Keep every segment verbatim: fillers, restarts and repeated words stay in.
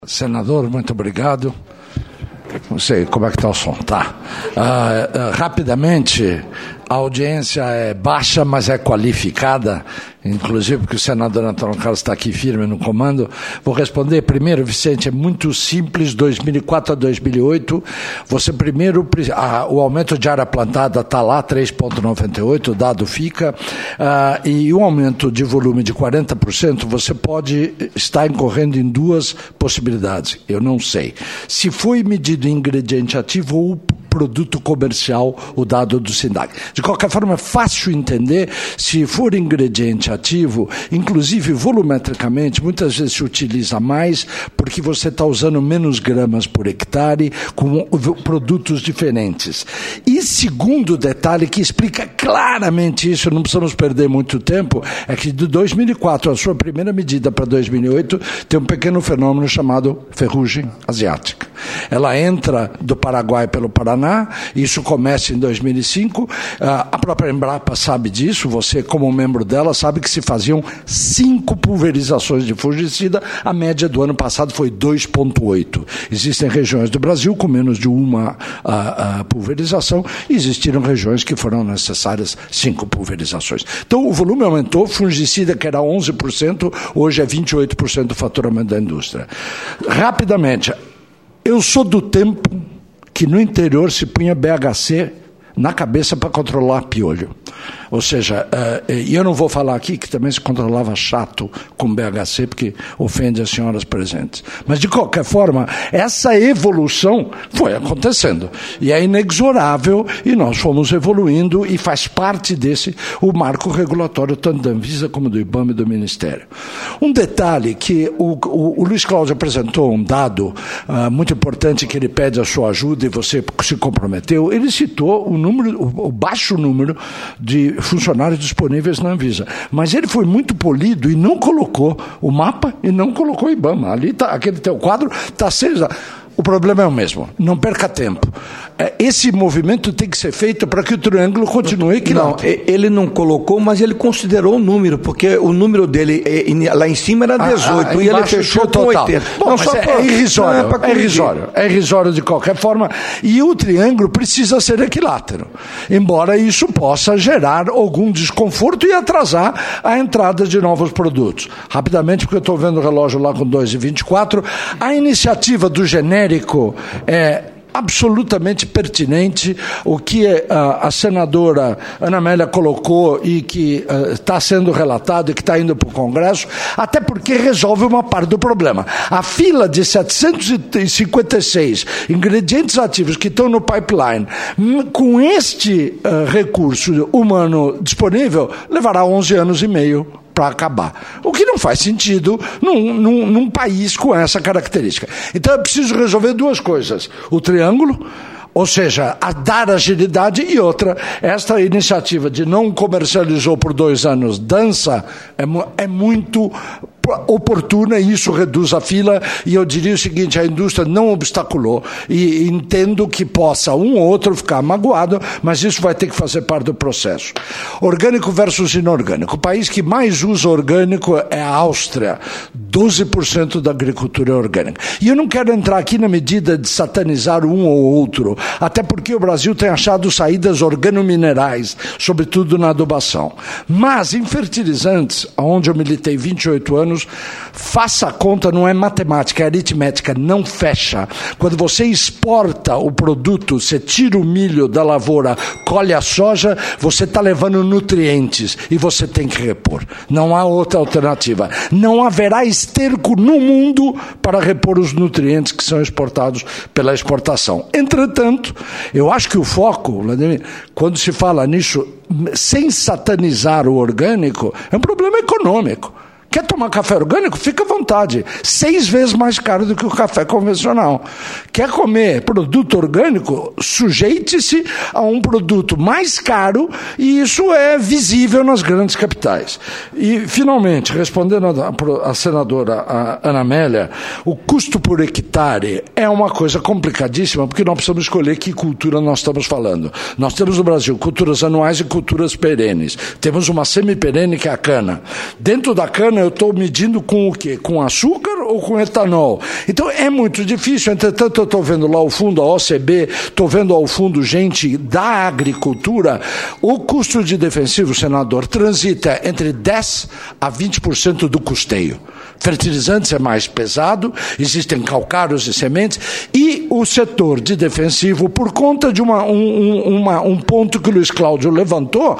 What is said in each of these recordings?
Senador, muito obrigado. Não sei como é que está o som. Tá. Uh, uh, rapidamente, a audiência é baixa, mas é qualificada, inclusive porque o senador Antônio Carlos está aqui firme no comando. Vou responder primeiro, Vicente, é muito simples, dois mil e quatro a dois mil e oito, você primeiro, ah, o aumento de área plantada está lá, três vírgula noventa e oito, o dado fica, ah, e o aumento de volume de quarenta por cento, você pode estar incorrendo em duas possibilidades, eu não sei. Se foi medido ingrediente ativo ou produto comercial, o dado do SINDAG. De qualquer forma, é fácil entender, se for ingrediente ativo, inclusive volumetricamente, muitas vezes se utiliza mais, porque você está usando menos gramas por hectare, com produtos diferentes. E segundo detalhe, que explica claramente isso, não precisamos perder muito tempo, é que de dois mil e quatro, a sua primeira medida para dois mil e oito, tem um pequeno fenômeno chamado ferrugem asiática. Ela entra do Paraguai pelo Paraná, isso começa em dois mil e cinco, a própria Embrapa sabe disso, você como membro dela sabe que se faziam cinco pulverizações de fungicida, a média do ano passado foi dois vírgula oito. Existem regiões do Brasil com menos de uma a, a pulverização, e existiram regiões que foram necessárias cinco pulverizações. Então o volume aumentou, fungicida que era onze por cento, hoje é vinte e oito por cento do faturamento da indústria. Rapidamente, eu sou do tempo que no interior se punha B H C na cabeça para controlar piolho. Ou seja, e uh, eu não vou falar aqui que também se controlava chato com B H C, porque ofende as senhoras presentes. Mas, de qualquer forma, essa evolução foi acontecendo. E é inexorável, e nós fomos evoluindo, e faz parte desse o marco regulatório, tanto da Anvisa como do IBAMA e do Ministério. Um detalhe que o, o, o Luiz Cláudio apresentou um dado uh, muito importante, que ele pede a sua ajuda, e você se comprometeu. Ele citou o número, o, o baixo número de funcionários disponíveis na Anvisa. Mas ele foi muito polido e não colocou o mapa e não colocou o IBAMA. Ali tá, aquele teu quadro está seis. O problema é o mesmo, não perca tempo. Esse movimento tem que ser feito para que o triângulo continue equilibrado. Não, ele não colocou, mas ele considerou o número, porque o número dele lá em cima era dezoito, ah, ah, e ele fechou com oitenta. Bom, não, só é, pra, é irrisório, não é, é irrisório, é irrisório de qualquer forma, e o triângulo precisa ser equilátero, embora isso possa gerar algum desconforto e atrasar a entrada de novos produtos. Rapidamente, porque eu estou vendo o relógio lá com dois e vinte e quatro, a iniciativa do genérico é absolutamente pertinente, o que a, a senadora Ana Amélia colocou e que está uh, sendo relatado e que está indo para o Congresso, até porque resolve uma parte do problema. A fila de setecentos e cinquenta e seis ingredientes ativos que estão no pipeline, com este uh, recurso humano disponível, levará onze anos e meio para acabar. O que não faz sentido num, num, num país com essa característica. Então é preciso resolver duas coisas. O triângulo, ou seja, a dar agilidade, e outra, esta iniciativa de não comercializou por dois anos dança é, é muito oportuna, e isso reduz a fila, e eu diria o seguinte, a indústria não obstaculou, e entendo que possa um ou outro ficar magoado, mas isso vai ter que fazer parte do processo. Orgânico versus inorgânico. O país que mais usa orgânico é a Áustria, doze por cento da agricultura é orgânica. E eu não quero entrar aqui na medida de satanizar um ou outro, até porque o Brasil tem achado saídas organominerais, sobretudo na adubação. Mas em fertilizantes, onde eu militei vinte e oito anos, faça a conta, não é matemática, é aritmética, não fecha. Quando você exporta o produto, você tira o milho da lavoura, colhe a soja, você está levando nutrientes e você tem que repor. Não há outra alternativa. Não haverá esterco no mundo para repor os nutrientes que são exportados pela exportação. Entretanto, eu acho que o foco, Vladimir, quando se fala nisso, sem satanizar o orgânico, é um problema econômico. Quer tomar café orgânico? Fica à vontade. Seis vezes mais caro do que o café convencional. Quer comer produto orgânico? Sujeite-se a um produto mais caro, e isso é visível nas grandes capitais. E, finalmente, respondendo à senadora a Ana Amélia, o custo por hectare é uma coisa complicadíssima, porque nós precisamos escolher que cultura nós estamos falando. Nós temos no Brasil culturas anuais e culturas perenes. Temos uma semi-perene, que é a cana. Dentro da cana, eu estou medindo com o quê? Com açúcar ou com etanol? Então é muito difícil. Entretanto, eu estou vendo lá o fundo, a O C B, estou vendo ao fundo gente da agricultura. O custo de defensivo, senador, transita entre dez a vinte por cento do custeio. Fertilizantes é mais pesado, existem calcários e sementes, e o setor de defensivo, por conta de uma, um, uma, um ponto que o Luiz Cláudio levantou, uh,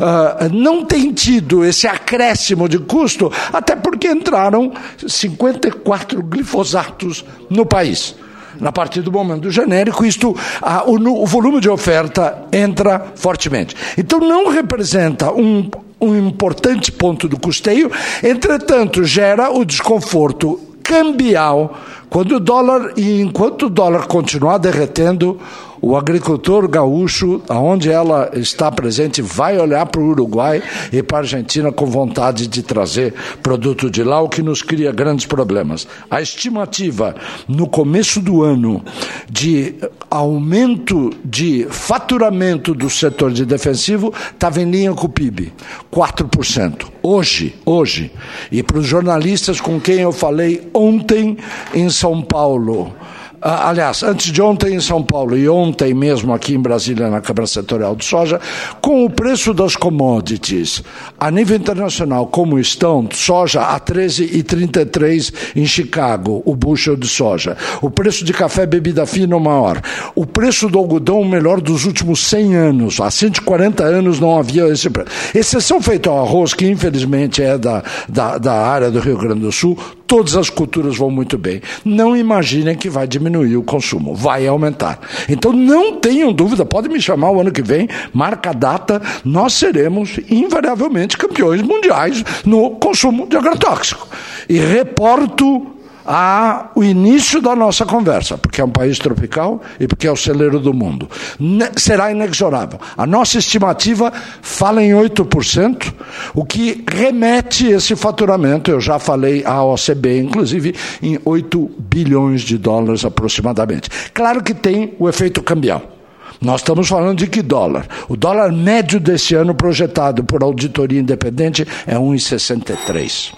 não tem tido esse acréscimo de custo, até porque entraram cinquenta e quatro glifosatos no país. A partir do momento do genérico, isto, ah, o, o volume de oferta entra fortemente. Então não representa um, um importante ponto do custeio, entretanto gera o desconforto cambial quando o dólar, e enquanto o dólar continuar derretendo, o agricultor gaúcho, aonde ela está presente, vai olhar para o Uruguai e para a Argentina com vontade de trazer produto de lá, o que nos cria grandes problemas. A estimativa no começo do ano de aumento de faturamento do setor de defensivo estava em linha com o P I B, quatro por cento. Hoje, hoje, e para os jornalistas com quem eu falei ontem em São Paulo, Ah, aliás, antes de ontem em São Paulo e ontem mesmo aqui em Brasília, na Câmara Setorial de Soja, com o preço das commodities a nível internacional como estão, soja a treze reais e trinta e três centavos em Chicago, o bushel de soja, o preço de café bebida fina maior, o preço do algodão melhor dos últimos cem anos, há cento e quarenta anos não havia esse preço. Exceção feita ao arroz, que infelizmente é da, da, da área do Rio Grande do Sul, todas as culturas vão muito bem. Não imaginem que vai diminuir o consumo, vai aumentar. Então não tenham dúvida, pode me chamar o ano que vem, marca a data, nós seremos invariavelmente campeões mundiais no consumo de agrotóxico. E reporto a o início da nossa conversa, porque é um país tropical e porque é o celeiro do mundo. Ne- será inexorável. A nossa estimativa fala em oito por cento, o que remete esse faturamento, eu já falei à O C B, inclusive, em oito bilhões de dólares aproximadamente. Claro que tem o efeito cambial. Nós estamos falando de que dólar? O dólar médio desse ano projetado por auditoria independente é um vírgula sessenta e três.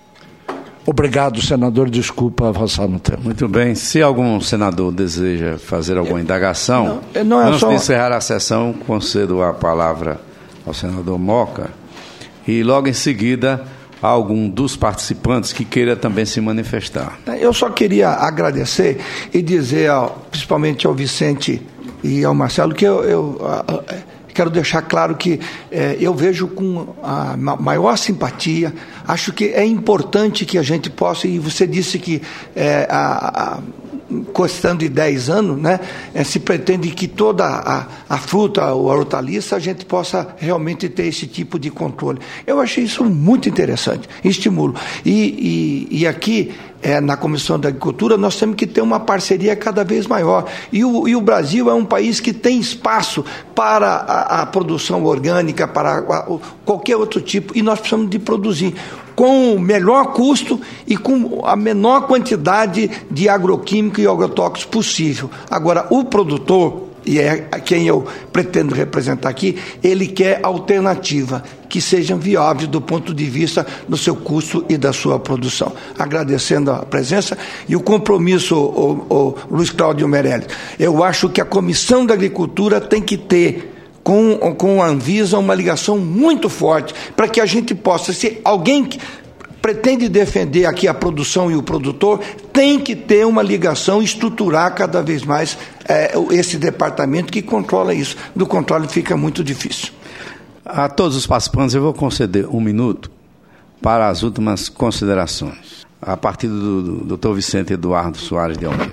Obrigado, senador. Desculpa avançar no tempo. Muito bem. Se algum senador deseja fazer alguma indagação, não, não é antes só... de encerrar a sessão, concedo a palavra ao senador Moca e logo em seguida a algum dos participantes que queira também se manifestar. Eu só queria agradecer e dizer, ao, principalmente ao Vicente e ao Marcelo, que eu... eu a, a, quero deixar claro que é, eu vejo com a maior simpatia, acho que é importante que a gente possa, e você disse que é, a, a, custando de dez anos, né, é, se pretende que toda a, a fruta ou a hortaliça a gente possa realmente ter esse tipo de controle. Eu achei isso muito interessante, estimulo. E, e, e aqui, é, na Comissão da Agricultura, nós temos que ter uma parceria cada vez maior. E o, e o Brasil é um país que tem espaço para a, a produção orgânica, para a, qualquer outro tipo, e nós precisamos de produzir com o melhor custo e com a menor quantidade de agroquímico e agrotóxicos possível. Agora, o produtor, e é quem eu pretendo representar aqui, ele quer alternativa, que sejam viáveis do ponto de vista do seu custo e da sua produção. Agradecendo a presença e o compromisso, o, o Luiz Cláudio Meirelles. Eu acho que a Comissão da Agricultura tem que ter com, com a Anvisa uma ligação muito forte, para que a gente possa, se alguém que pretende defender aqui a produção e o produtor, tem que ter uma ligação, estruturar cada vez mais é, esse departamento que controla isso. Do controle fica muito difícil. A todos os participantes eu vou conceder um minuto para as últimas considerações. A partir do, do doutor Vicente Eduardo Soares de Almeida.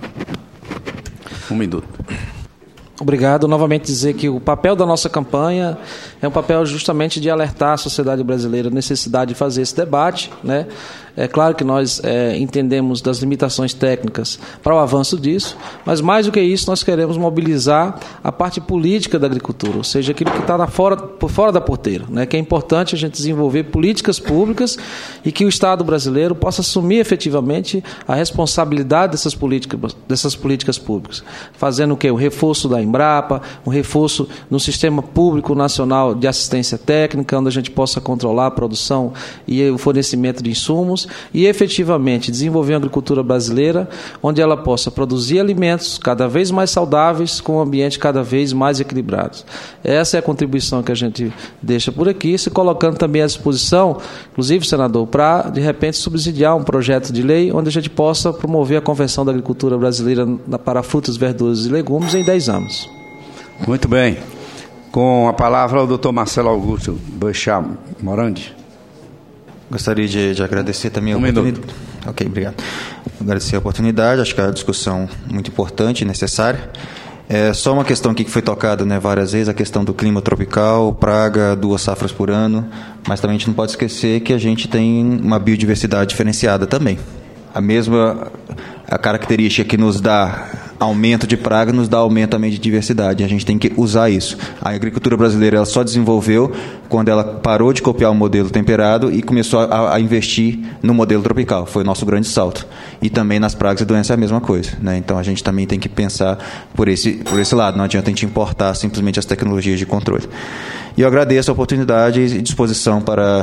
Um minuto. Obrigado. Novamente dizer que o papel da nossa campanha é um papel justamente de alertar a sociedade brasileira a necessidade de fazer esse debate, né? É claro que nós é, entendemos das limitações técnicas para o avanço disso, mas mais do que isso, nós queremos mobilizar a parte política da agricultura, ou seja, aquilo que está fora, por fora da porteira, né? Que é importante a gente desenvolver políticas públicas e que o Estado brasileiro possa assumir efetivamente a responsabilidade dessas políticas, dessas políticas públicas, fazendo o quê? O reforço da Embrapa, um reforço no Sistema Público Nacional de Assistência Técnica, onde a gente possa controlar a produção e o fornecimento de insumos e, efetivamente, desenvolver uma agricultura brasileira onde ela possa produzir alimentos cada vez mais saudáveis com um ambiente cada vez mais equilibrado. Essa é a contribuição que a gente deixa por aqui, se colocando também à disposição, inclusive, senador, para, de repente, subsidiar um projeto de lei onde a gente possa promover a conversão da agricultura brasileira para frutas, verduras e legumes em dez anos. Muito bem. Com a palavra o doutor Marcelo Augusto Boechat Morandi. Gostaria de, de agradecer também a um oportunidade. Minuto. Ok, obrigado. Agradecer a oportunidade, acho que é uma discussão muito importante e necessária. É só uma questão aqui que foi tocada, né, várias vezes, a questão do clima tropical, praga, duas safras por ano, mas também a gente não pode esquecer que a gente tem uma biodiversidade diferenciada também. A mesma a característica que nos dá aumento de praga nos dá aumento também de diversidade. A gente tem que usar isso. A agricultura brasileira ela só desenvolveu quando ela parou de copiar o modelo temperado e começou a, a investir no modelo tropical. Foi o nosso grande salto. E também nas pragas e doenças é a mesma coisa, né? Então a gente também tem que pensar por esse, por esse lado. Não adianta a gente importar simplesmente as tecnologias de controle. E eu agradeço a oportunidade e disposição para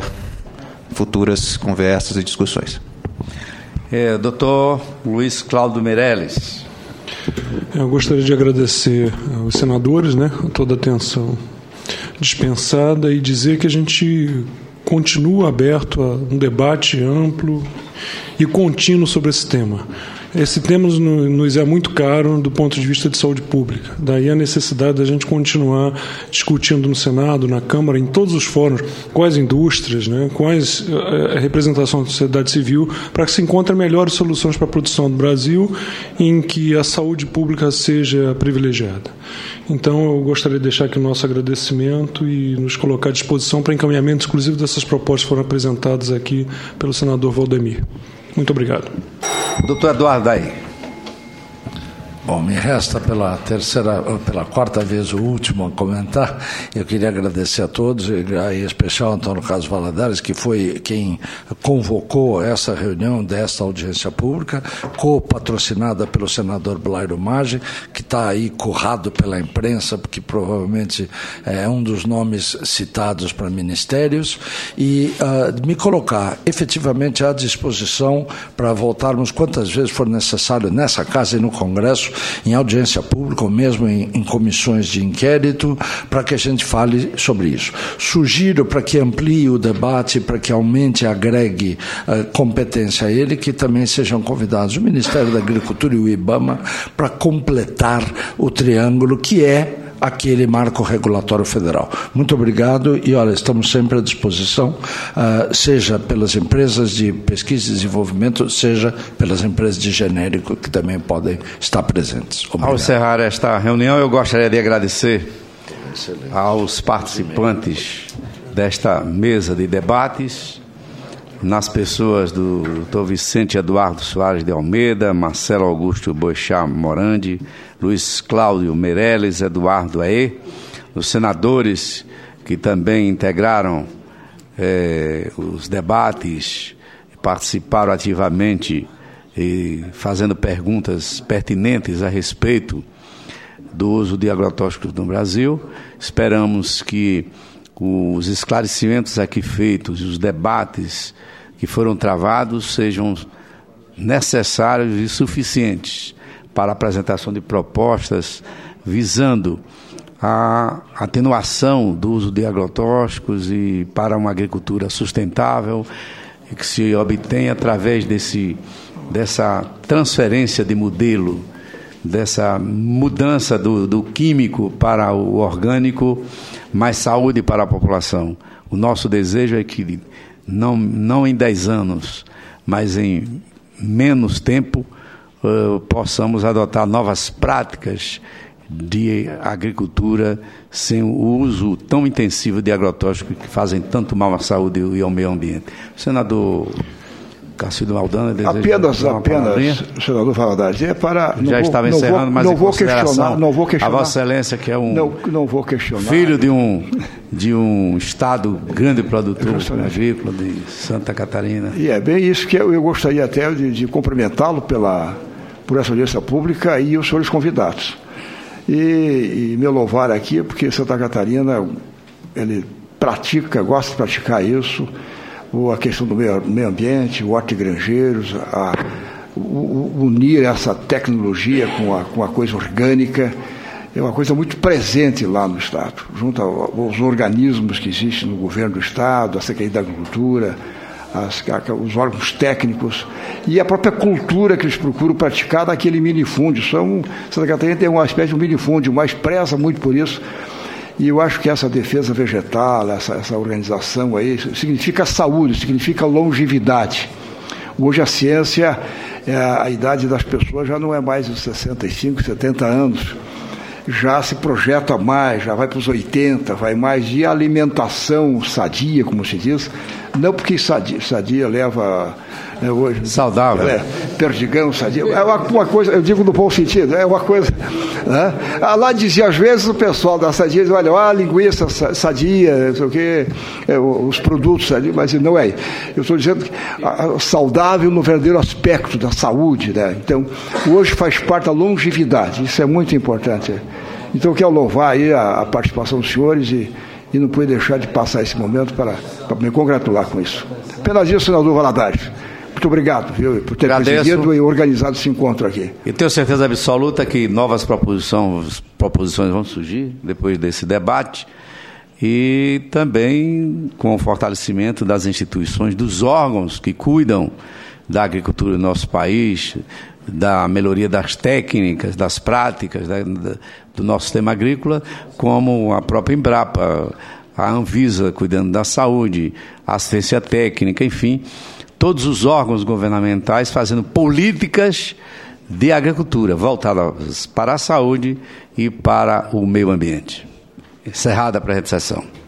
futuras conversas e discussões. É, doutor Luiz Cláudio Meirelles. Eu gostaria de agradecer aos senadores, né, toda a atenção dispensada e dizer que a gente continua aberto a um debate amplo e contínuo sobre esse tema. Esse tema nos é muito caro do ponto de vista de saúde pública. Daí a necessidade da gente continuar discutindo no Senado, na Câmara, em todos os fóruns, com as indústrias, né, com as, a representação da sociedade civil, para que se encontrem melhores soluções para a produção do Brasil em que a saúde pública seja privilegiada. Então, eu gostaria de deixar aqui o nosso agradecimento e nos colocar à disposição para encaminhamento exclusivo dessas propostas que foram apresentadas aqui pelo senador Valdemir. Muito obrigado. Doutor Eduardo Daí. Bom, me resta pela terceira, pela quarta vez o último a comentar. Eu queria agradecer a todos, em especial Antônio Carlos Valadares, que foi quem convocou essa reunião desta audiência pública, co-patrocinada pelo senador Blairo Maggi, que está aí currado pela imprensa, porque provavelmente é um dos nomes citados para ministérios, e uh, me colocar efetivamente à disposição para voltarmos quantas vezes for necessário nessa casa e no Congresso, em audiência pública ou mesmo em, em comissões de inquérito, para que a gente fale sobre isso. Sugiro para que amplie o debate, para que aumente e agregue uh, competência a ele, que também sejam convidados o Ministério da Agricultura e o IBAMA para completar o triângulo que é aquele marco regulatório federal. Muito obrigado e, olha, estamos sempre à disposição, uh, seja pelas empresas de pesquisa e desenvolvimento, seja pelas empresas de genérico que também podem estar presentes. Obrigado. Ao encerrar esta reunião, eu gostaria de agradecer Excelente. aos participantes desta mesa de debates, nas pessoas do doutor Vicente Eduardo Soares de Almeida, Marcelo Augusto Boechat Morandi, Luiz Cláudio Meirelles, Eduardo Aê, os senadores que também integraram eh, os debates, participaram ativamente e fazendo perguntas pertinentes a respeito do uso de agrotóxicos no Brasil. Esperamos que os esclarecimentos aqui feitos e os debates que foram travados sejam necessários e suficientes para a apresentação de propostas visando a atenuação do uso de agrotóxicos e para uma agricultura sustentável e que se obtém através desse, dessa transferência de modelo, dessa mudança do, do químico para o orgânico, mais saúde para a população. O nosso desejo é que não, não em dez anos, mas em menos tempo, uh, possamos adotar novas práticas de agricultura sem o uso tão intensivo de agrotóxicos que fazem tanto mal à saúde e ao meio ambiente. Senador Castilho Aldana, apenas, apenas, senador Valadares, é para... Já vou, estava encerrando, vou, mas não em vou consideração, questionar, não vou questionar, a Vossa Excelência, que é um não, não vou questionar. filho de um, de um estado grande produtor agrícola de Santa Catarina. E é bem isso que eu, eu gostaria até de, de cumprimentá-lo pela, por essa audiência pública e os senhores convidados. e, e me louvar aqui, porque Santa Catarina, ele pratica, gosta de praticar isso, a questão do meio, meio ambiente, o hortigranjeiros, a, o, unir essa tecnologia com a, com a coisa orgânica, é uma coisa muito presente lá no Estado, junto aos organismos que existem no governo do Estado, a Secretaria da Agricultura, as, os órgãos técnicos e a própria cultura que eles procuram praticar naquele minifúndio. São, Santa Catarina tem uma espécie de minifúndio, mas preza muito por isso. E eu acho que essa defesa vegetal, essa, essa organização aí, significa saúde, significa longevidade. Hoje a ciência, é, a idade das pessoas já não é mais de sessenta e cinco, setenta anos. Já se projeta mais, já vai para os oitenta, vai mais de alimentação sadia, como se diz. Não porque sadia, sadia leva... É, hoje, saudável. É, perdigão, sadia. É uma, uma coisa, eu digo no bom sentido, é uma coisa... Né? Ah, lá dizia, às vezes, o pessoal da sadia diz, olha, a linguiça sadia, não sei o quê, é, os produtos sadios, mas não é. Eu estou dizendo que a, a, saudável no verdadeiro aspecto da saúde, né? Então, hoje faz parte da longevidade, isso é muito importante. Então, eu quero louvar aí a, a participação dos senhores e, e não pude deixar de passar esse momento para, para me congratular com isso. Apenas isso, senador Valadares. Muito obrigado, viu, por ter presidido e organizado esse encontro aqui. E tenho certeza absoluta que novas proposições, proposições vão surgir depois desse debate e também com o fortalecimento das instituições, dos órgãos que cuidam da agricultura do nosso país, da melhoria das técnicas, das práticas da, da, do nosso sistema agrícola, como a própria Embrapa, a Anvisa cuidando da saúde, a assistência técnica, enfim, todos os órgãos governamentais fazendo políticas de agricultura voltadas para a saúde e para o meio ambiente. Encerrada a apresentação.